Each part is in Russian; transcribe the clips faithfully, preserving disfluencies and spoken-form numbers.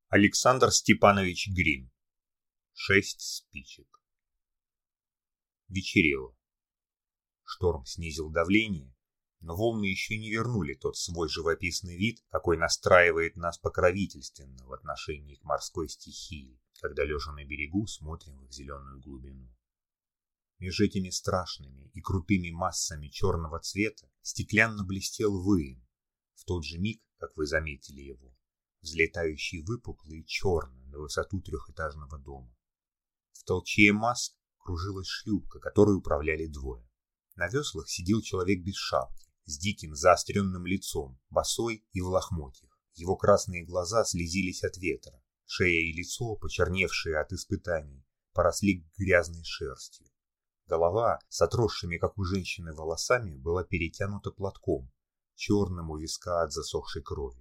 Александр Степанович Грин. Шесть спичек. Вечерело. Шторм снизил давление, но волны еще не вернули тот свой живописный вид, какой настраивает нас покровительственно в отношении к морской стихии, когда, лежа на берегу, смотрим в их зеленую глубину. Между этими страшными и крутыми массами черного цвета стеклянно блестел выем, в тот же миг, как вы заметили его, взлетающий выпуклый и черный на высоту трехэтажного дома. В толчее маск кружилась шлюпка, которой управляли двое. На веслах сидел человек без шапки, с диким заостренным лицом, босой и в лохмотьях. Его красные глаза слезились от ветра, шея и лицо, почерневшие от испытаний, поросли грязной шерстью. Голова с отросшими, как у женщины, волосами была перетянута платком, черным у виска от засохшей крови.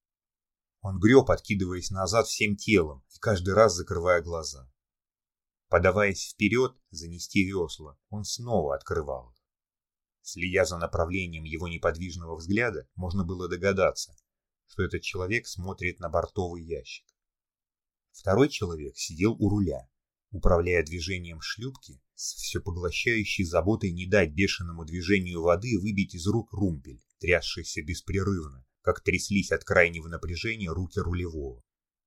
Он греб, откидываясь назад всем телом и каждый раз закрывая глаза. Подаваясь вперед, занести весла, он снова открывал их. Следя за направлением его неподвижного взгляда, можно было догадаться, что этот человек смотрит на бортовый ящик. Второй человек сидел у руля, управляя движением шлюпки с всепоглощающей заботой не дать бешеному движению воды выбить из рук румпель, трясшийся беспрерывно, как тряслись от крайнего напряжения руки рулевого.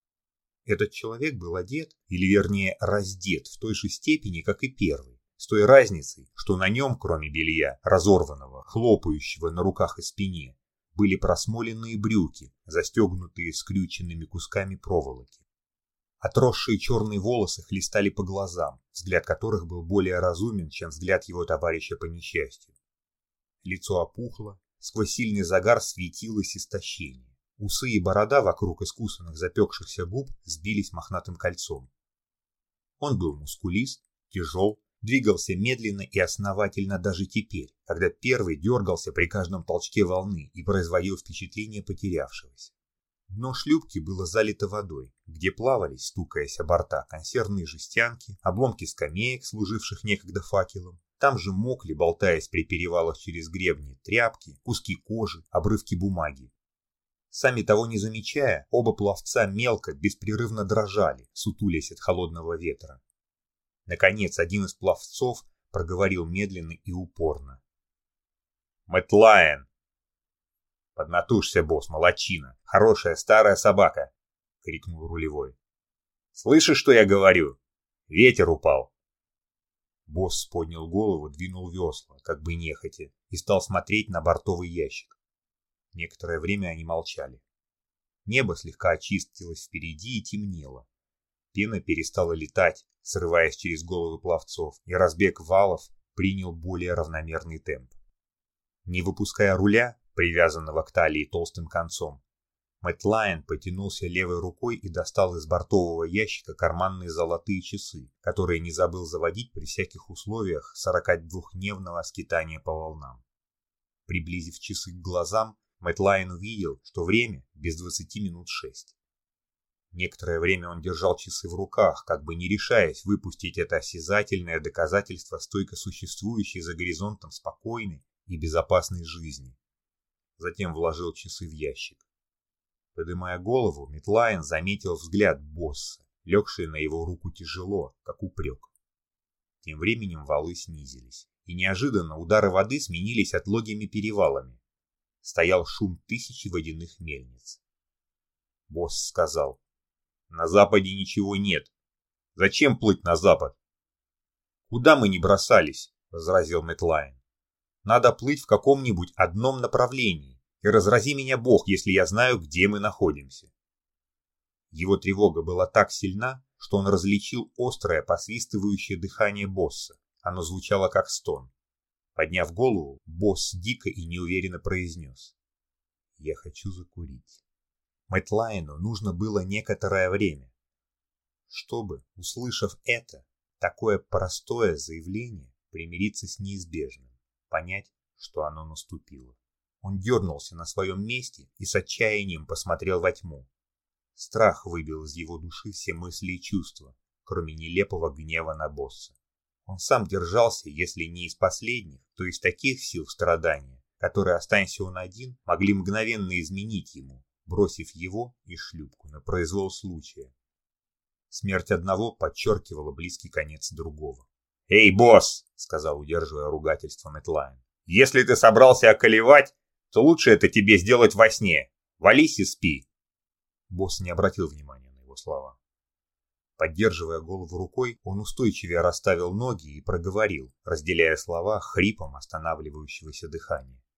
Этот человек был одет, или вернее раздет в той же степени, как и первый, с той разницей, что на нем, кроме белья, разорванного, хлопающего на руках и спине, были просмоленные брюки, застегнутые скрюченными кусками проволоки. Отросшие черные волосы хлестали по глазам, взгляд которых был более разумен, чем взгляд его товарища по несчастью. Лицо опухло, сквозь сильный загар светилось истощение. Усы и борода вокруг искусанных запекшихся губ сбились мохнатым кольцом. Он был мускулист, тяжел, двигался медленно и основательно даже теперь, когда первый дергался при каждом толчке волны и производил впечатление потерявшегося. Дно шлюпки было залито водой, где плавались, стукаясь о борта, консервные жестянки, обломки скамеек, служивших некогда факелом. Там же мокли, болтаясь при перевалах через гребни, тряпки, куски кожи, обрывки бумаги. Сами того не замечая, оба пловца мелко, беспрерывно дрожали, сутулясь от холодного ветра. Наконец, один из пловцов проговорил медленно и упорно. «Мэтт Лайон!» «Поднатужься, босс, молодчина! Хорошая старая собака!» — крикнул рулевой. «Слышишь, что я говорю? Ветер упал!» Босс поднял голову, двинул весла, как бы нехотя, и стал смотреть на бортовый ящик. Некоторое время они молчали. Небо слегка очистилось впереди и темнело. Пена перестала летать, срываясь через головы пловцов, и разбег валов принял более равномерный темп. Не выпуская руля, привязанного к талии толстым концом, Мэтт Лайон потянулся левой рукой и достал из бортового ящика карманные золотые часы, которые не забыл заводить при всяких условиях сорокадвухдневного скитания по волнам. Приблизив часы к глазам, Мэтт Лайон увидел, что время без двадцати минут шесть. Некоторое время он держал часы в руках, как бы не решаясь выпустить это осязательное доказательство стойко существующей за горизонтом спокойной и безопасной жизни. Затем вложил часы в ящик. Поднимая голову, Мэтт Лайон заметил взгляд босса, легший на его руку тяжело, как упрек. Тем временем валы снизились, и неожиданно удары воды сменились отлогими перевалами. Стоял шум тысячи водяных мельниц. Босс сказал: «На западе ничего нет. Зачем плыть на запад?» «Куда мы не бросались?» — возразил Мэтт Лайон. «Надо плыть в каком-нибудь одном направлении, и разрази меня Бог, если я знаю, где мы находимся». Его тревога была так сильна, что он различил острое посвистывающее дыхание босса. Оно звучало как стон. Подняв голову, босс дико и неуверенно произнес: «Я хочу закурить». Мэтт Лайону нужно было некоторое время, чтобы, услышав это, такое простое заявление, примириться с неизбежным, понять, что оно наступило. Он дернулся на своем месте и с отчаянием посмотрел во тьму. Страх выбил из его души все мысли и чувства, кроме нелепого гнева на босса. Он сам держался, если не из последних, то из таких сил страдания, которые, останься он один, могли мгновенно изменить ему, бросив его и шлюпку на произвол случая. Смерть одного подчеркивала близкий конец другого. «Эй, босс!» — сказал, удерживая ругательство Мэтлайн. «Если ты собрался околевать, то лучше это тебе сделать во сне. Вались и спи!» Босс не обратил внимания на его слова. Поддерживая голову рукой, он устойчивее расставил ноги и проговорил, разделяя слова хрипом останавливающегося дыхания.